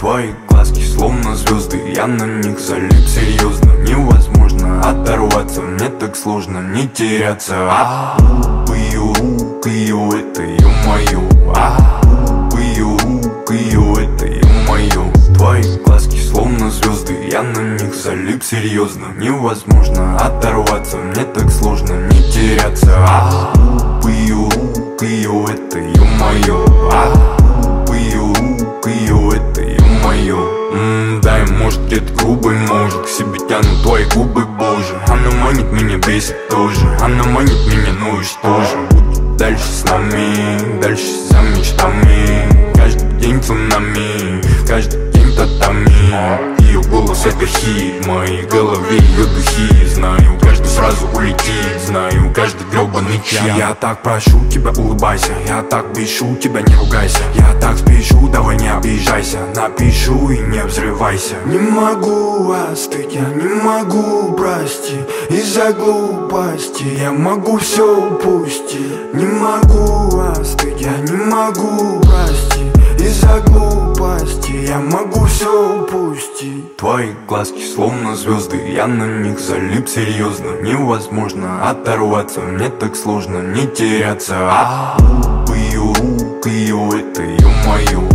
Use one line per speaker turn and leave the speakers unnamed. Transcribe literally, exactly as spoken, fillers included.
Твои глазки словно звезды, я на них залип серьезно. Невозможно оторваться, мне так сложно не теряться. А, по ее рук, ее это, ё-моё. А, по ее рук, ее это, ё-моё. Твои глазки словно звезды, я на них залип серьезно. Невозможно оторваться, мне так сложно не теряться. А, по ее рук, ее это, ё-моё. А, по ее рук, ее это, ё-моё. Ммм, дай, может, где-то грубый, может, к себе тянут твои губы, боже. Она манит меня, бесит тоже. Она манит меня, ну и что же? Будет дальше с нами, дальше за мечтами. Каждый день цунами, каждый день татами. Ее голос это хит, в моей голове ее духи. Знаю, каждый сразу улетит, знаю, каждый гребаный час. Я так прошу тебя, улыбайся, я так бешу тебя, не ругайся. Я так спешу, давай не обижайся, напишу и не взрывайся.
Не могу остыть, я не могу простить. Из-за глупости я могу все упустить. Не могу остыть, я не могу простить. Из-за глупости я могу все упустить.
Твои глазки словно звезды, я на них залип серьезно. Невозможно оторваться, мне так сложно не теряться. А, по ее рук, ее это, ё-моё.